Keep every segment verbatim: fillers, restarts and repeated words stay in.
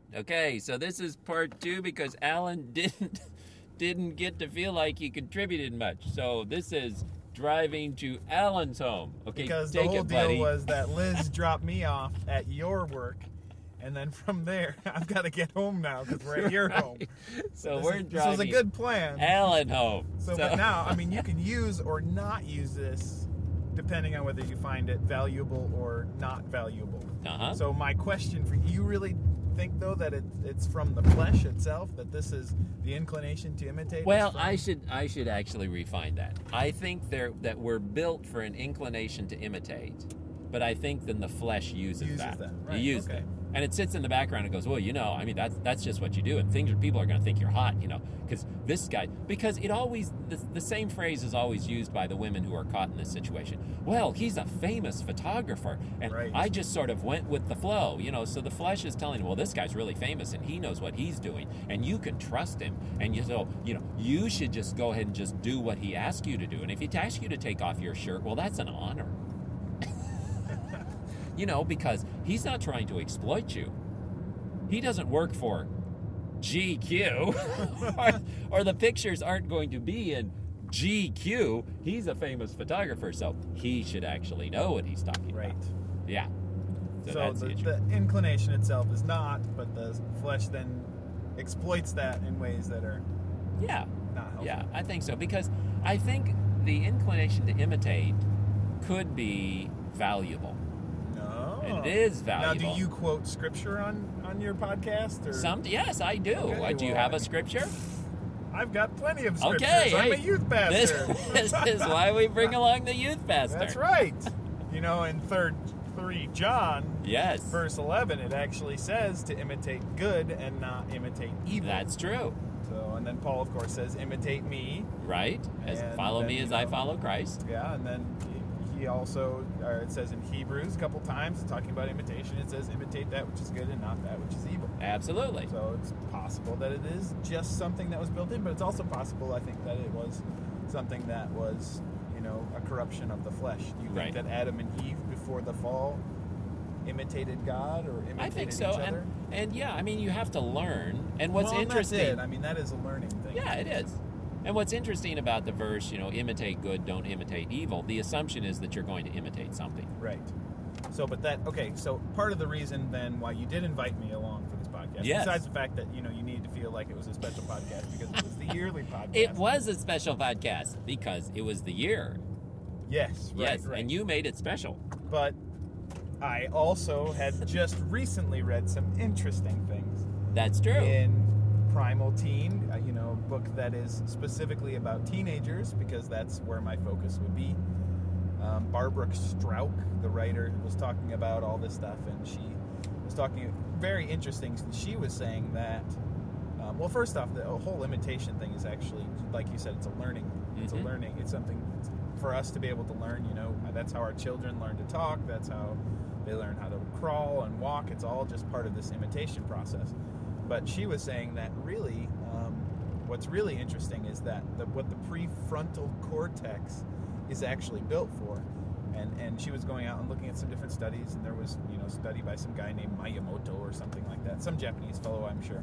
Okay, so this is part two because Alan didn't didn't get to feel like he contributed much. So this is driving to Alan's home. Okay, because the take whole it, deal buddy. was that Liz dropped me off at your work, and then from there I've got to get home now because we're at your Right. home. So This we're is- driving This was a good plan. Alan home. So, but now, I mean, you can use or not use this depending on whether you find it valuable or not valuable. Uh-huh. So my question for you, you really think, though, that it, it's from the flesh itself, that this is the inclination to imitate? Well, is from- I should I should actually refine that. I think they're, that we're built for an inclination to imitate, but I think then the flesh uses, Uses that. that, You right, use okay. that. And it sits in the background and goes, well, you know, I mean, that's that's just what you do, and things people are going to think you're hot, you know, because this guy, because it always the, the same phrase is always used by the women who are caught in this situation. Well, he's a famous photographer, and Right. I just sort of went with the flow, you know. So the flesh is telling, well, this guy's really famous, and he knows what he's doing, and you can trust him, and you so you know you should just go ahead and just do what he asks you to do, and if he asks you to take off your shirt, well, that's an honor. You know, because he's not trying to exploit you. He doesn't work for G Q, or, or the pictures aren't going to be in G Q. He's a famous photographer, so he should actually know what he's talking Right. about. Yeah. So, So, that's the, the issue. the inclination itself is not, but the flesh then exploits that in ways that are Yeah. not helpful. Yeah, I think so. Because I think the inclination to imitate could be valuable. No. And it is valuable. Now, do you quote scripture on, on your podcast? Or? Some, yes, I do. Okay, Uh, do you well, have I- a scripture? I've got plenty of scriptures. Okay, I'm hey, a youth This, pastor. this is why we bring along the youth pastor. That's right. You know, in third three John, Yes, verse eleven, it actually says to imitate good and not imitate evil. that's true. So, and then Paul, of course, says, imitate me. Right? As And follow then, me you as I know, follow Christ. Yeah, and then he, he also, or it says in Hebrews a couple times, talking about imitation, it says, imitate that which is good and not that which is evil. Absolutely. So it's possible that it is just something that was built in, but it's also possible, I think, that it was something that was, you know, a corruption of the flesh. Do you Right. think that Adam and Eve, before the fall, imitated God or imitated I think so. each And, other? and yeah, I mean, you have to learn. And what's Well, and that's interesting. it. I mean, that is a learning thing. Yeah, it is. And what's interesting about the verse, you know, imitate good, don't imitate evil, the assumption is that you're going to imitate something. Right. So, but that, okay, so part of the reason then why you did invite me along for this podcast, Yes. besides the fact that, you know, you needed to feel like it was a special podcast because it was the yearly podcast. It was a special podcast because it was the year. Yes, right, Yes, right. and you made it special. But I also had just recently read some interesting things That's true. in Primal Teen, uh, you know, a book that is specifically about teenagers because that's where my focus would be. Um, Barbara Strauch, the writer, was talking about all this stuff, and she was talking very interesting. She was saying that, um, well, first off, the whole imitation thing is actually, like you said, it's a learning. It's Mhm. a learning. It's something for us to be able to learn. You know, that's how our children learn to talk. That's how they learn how to crawl and walk. It's all just part of this imitation process. But she was saying that really, um, what's really interesting is that the, what the prefrontal cortex is actually built for. And and she was going out and looking at some different studies, and there was, you know, a study by some guy named Miyamoto or something like that, some Japanese fellow, I'm sure.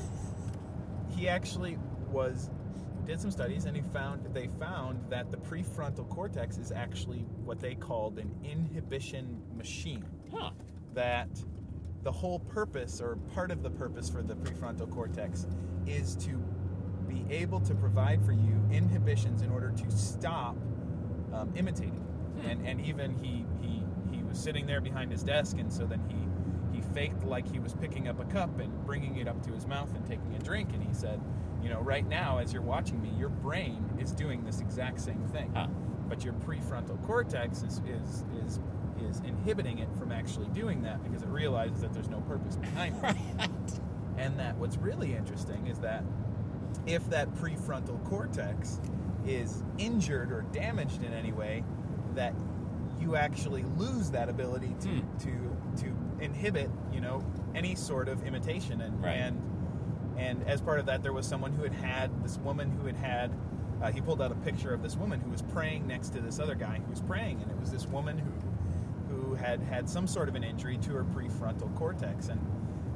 He actually was did some studies, and he found they found that the prefrontal cortex is actually what they called an inhibition machine. Huh. That the whole purpose, or part of the purpose for the prefrontal cortex, is to be able to provide for you inhibitions in order to stop um, imitating. Hmm. And and even he, he he was sitting there behind his desk, and so then he he faked like he was picking up a cup and bringing it up to his mouth and taking a drink, and he said, you know, right now as you're watching me, your brain is doing this exact same thing, Huh. but your prefrontal cortex is is is is inhibiting it from actually doing that because it realizes that there's no purpose behind it. Right. And that what's really interesting is that if that prefrontal cortex is injured or damaged in any way, that you actually lose that ability to Hmm. to to inhibit, you know, any sort of imitation. And Right. and and as part of that, there was someone who had had this woman who had had. Uh, he pulled out a picture of this woman who was praying next to this other guy who was praying, and it was this woman who who had had some sort of an injury to her prefrontal cortex, and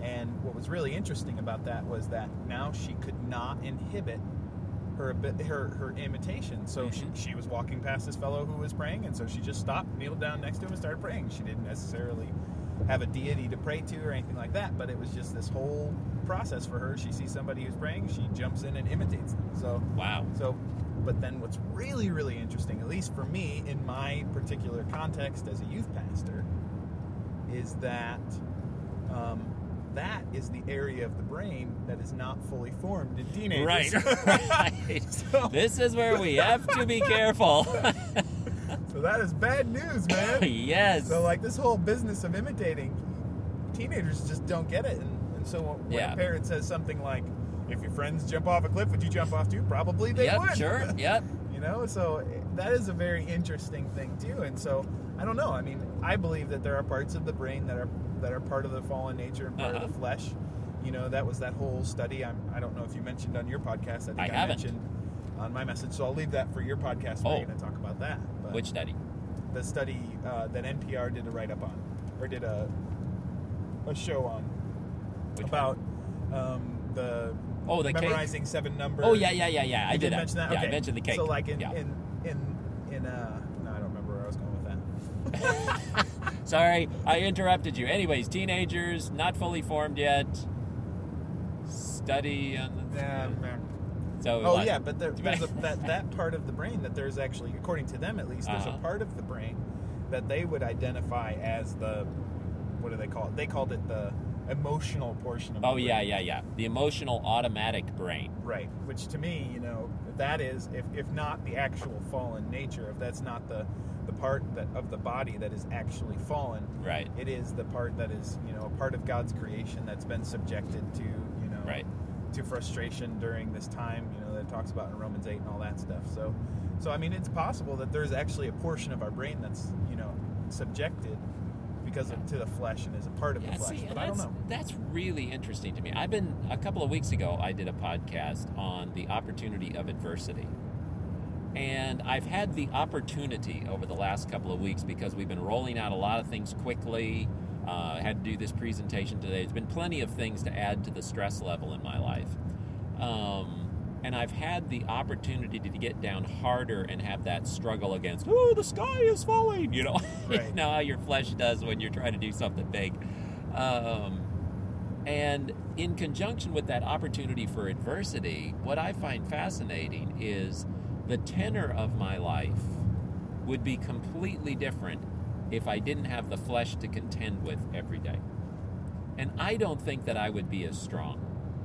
And what was really interesting about that was that now she could not inhibit her her her imitation. So Mhm. she, she was walking past this fellow who was praying, and so she just stopped, kneeled down next to him, and started praying. She didn't necessarily have a deity to pray to or anything like that, but it was just this whole process for her. She sees somebody who's praying, she jumps in and imitates them. So Wow. so, but then what's really, really interesting, at least for me, in my particular context as a youth pastor, is that um, that is the area of the brain that is not fully formed in teenagers. Right. Right. So- This is where we have to be careful. So that is bad news, man. Yes. So, like, this whole business of imitating, teenagers just don't get it. And, and so when Yeah. a parent says something like, if your friends jump off a cliff, would you jump off too? Probably they Yep, would. sure. Yep. You know, so that is a very interesting thing too. And so I don't know. I mean, I believe that there are parts of the brain that are that are part of the fallen nature and part Uh-huh. of the flesh. You know, that was that whole study. I'm, I don't know if you mentioned on your podcast. I think I I, haven't. mentioned on my message. So I'll leave that for your podcast. Oh. Where you're going to talk about that. But Which study? the study uh, that N P R did a write up on, or did a a show on Which about um, the Oh, the cake? memorizing seven numbers. Oh, yeah, yeah, yeah, yeah. I You did did mention that. Yeah, Okay. I mentioned the cake. So like in Yeah. in in in uh, no, I don't remember where I was going with that. Sorry, I interrupted you. Anyways, teenagers, not fully formed yet. Study and Yeah, so. oh like- yeah, but there, there's a, that that part of the brain that there's actually, according to them at least, there's Uh-huh. a part of the brain that they would identify as the, what do they call it? They called it the emotional portion of the Oh brain. yeah, yeah, yeah. The emotional automatic brain. Right, which to me, you know, that is, if, if not the actual fallen nature, if that's not the, the part that of the body that is actually fallen, Right. it is the part that is, you know, a part of God's creation that's been subjected to, you know, Right. to frustration during this time, you know, that it talks about in Romans eight and all that stuff. So, so I mean, it's possible that there's actually a portion of our brain that's, you know, subjected because of, to the flesh and is a part of Yeah, the flesh. see, But I that's, don't know. that's really interesting to me. I've been, a couple of weeks ago, I did a podcast on the opportunity of adversity. And I've had the opportunity over the last couple of weeks because we've been rolling out a lot of things quickly. Uh, had to do this presentation today. There's been plenty of things to add to the stress level in my life. Um, and I've had the opportunity to get down harder and have that struggle against, oh, the sky is falling, you know, Right. you know how your flesh does when you're trying to do something big. Um, and in conjunction with that opportunity for adversity, what I find fascinating is the tenor of my life would be completely different if I didn't have the flesh to contend with every day. And I don't think that I would be as strong.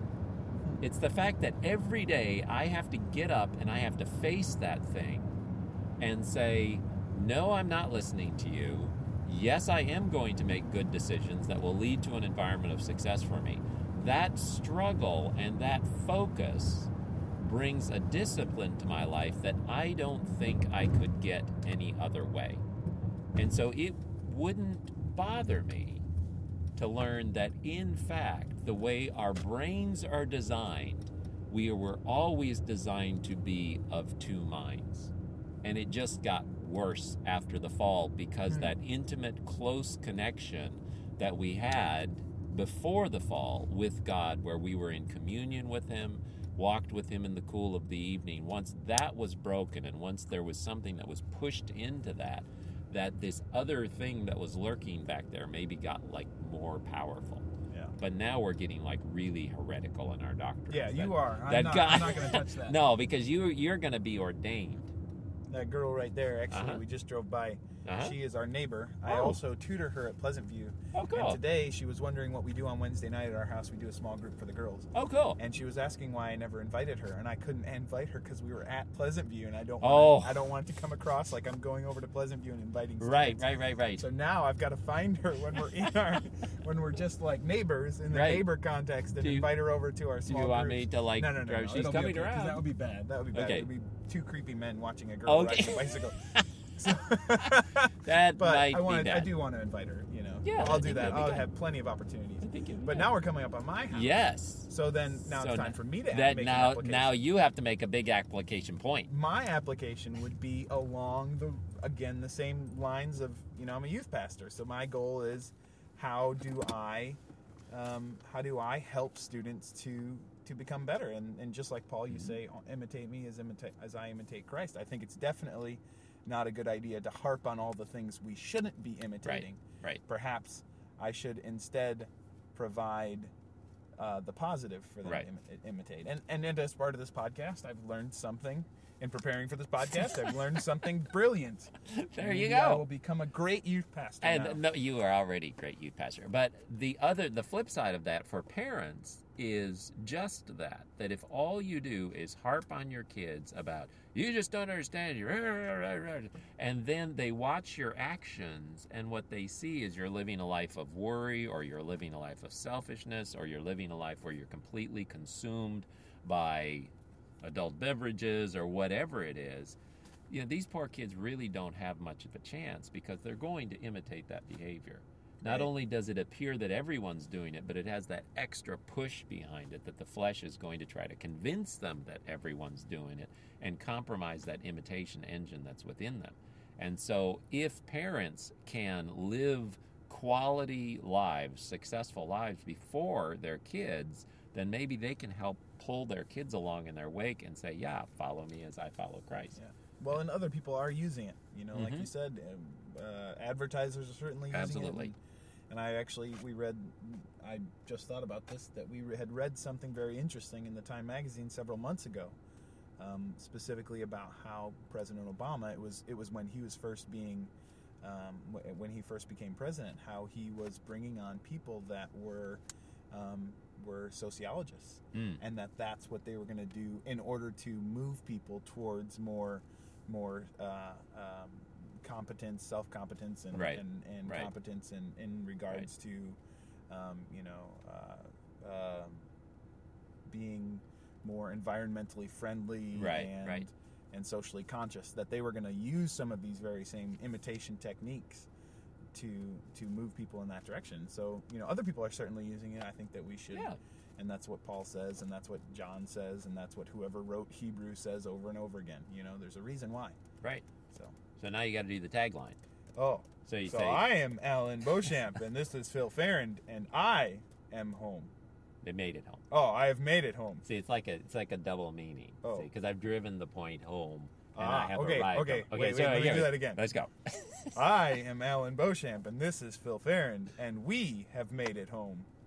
It's the fact that every day I have to get up and I have to face that thing and say, no, I'm not listening to you. Yes, I am going to make good decisions that will lead to an environment of success for me. That struggle and that focus brings a discipline to my life that I don't think I could get any other way. And so it wouldn't bother me to learn that, in fact, the way our brains are designed, we were always designed to be of two minds. And it just got worse after the fall because Hmm. that intimate, close connection that we had before the fall with God, where we were in communion with Him, walked with Him in the cool of the evening, once that was broken and once there was something that was pushed into that, that this other thing that was lurking back there maybe got like more powerful. Yeah. But now we're getting like really heretical in our doctrine. Yeah, you are. I'm that not, God, I'm not going to touch that. No, because you you're going to be ordained. That girl right there, actually, Uh-huh. we just drove by. Uh-huh. She is our neighbor. I Oh. also tutor her at Pleasant View. Oh, cool. And today she was wondering what we do on Wednesday night at our house. We do a small group for the girls. Oh, cool. And she was asking why I never invited her, and I couldn't invite her because we were at Pleasant View, and I don't Oh. want I don't want it to come across like I'm going over to Pleasant View and inviting Right, students. right, right, right. So now I've got to find her when we're in our when we're just like neighbors in the Right. neighbor context and Do you- invite her over to our Do small you want groups. me to like? No, no, no, drive- no. She's it'll be coming okay, 'cause around. That would be bad. That would be bad. Okay. It would be two creepy men watching a girl Okay. ride a bicycle. So, That but might I want be I bad. do want to invite her. You know, Yeah, I I'll do think that. that'd be I'll good. have plenty of opportunities. I think it'd be But good. now we're coming up on my house. Yes. So then now So it's time n- for me to that make now an application. now you have to make a big application point. My application would be along the again the same lines of, you know, I'm a youth pastor, so my goal is how do I um, how do I help students to to become better? And and just like Paul, you Mm-hmm. say, imitate me as imitate as I imitate Christ. I think it's definitely not a good idea to harp on all the things we shouldn't be imitating. Right. Perhaps I should instead provide uh, the positive for them Right. to imi- imitate. And, and and as part of this podcast, I've learned something in preparing for this podcast. I've learned something brilliant. There you Maybe I go. will become a great youth pastor And now. no, you are already a great youth pastor. But the other, the flip side of that for parents is just that. That if all you do is harp on your kids about, you just don't understand, you and then they watch your actions, and what they see is you're living a life of worry, or you're living a life of selfishness, or you're living a life where you're completely consumed by adult beverages or whatever it is. You know, these poor kids really don't have much of a chance because they're going to imitate that behavior. Not Right. only does it appear that everyone's doing it, but it has that extra push behind it that the flesh is going to try to convince them that everyone's doing it and compromise that imitation engine that's within them. And so if parents can live quality lives, successful lives before their kids, then maybe they can help pull their kids along in their wake and say, yeah, follow me as I follow Christ. Yeah. Well, and other people are using it. You know, like Mhm. you said, um, uh, advertisers are certainly using Absolutely. it. And, and I actually, we read, I just thought about this, that we had read something very interesting in the Time magazine several months ago, um, specifically about how President Obama, it was it was when he was first being, um, w- when he first became president, how he was bringing on people that were um, were sociologists. Mm. And that that's what they were going to do in order to move people towards more more uh, um, competence, self-competence, and Right. and, and Right. competence in, in regards to um, you know uh, uh, being more environmentally friendly Right, and right. and socially conscious, that they were going to use some of these very same imitation techniques to to move people in that direction. So, you know, other people are certainly using it. I think that we should, Yeah. and that's what Paul says, and that's what John says, and that's what whoever wrote Hebrew says over and over again. You know, there's a reason why. Right. So, So now you got to do the tagline. oh, So you so say, I am Alan Beauchamp, and this is Phil Farrand, and I am home. they made it home. Oh, I have made it home. See, it's like a it's like a double meaning. Oh. Because I've driven the point home, and Ah, I have okay, arrived. okay. home. Wait, so wait, let me here do we- that again. Let's go. I am Alan Beauchamp, and this is Phil Farrand, and we have made it home.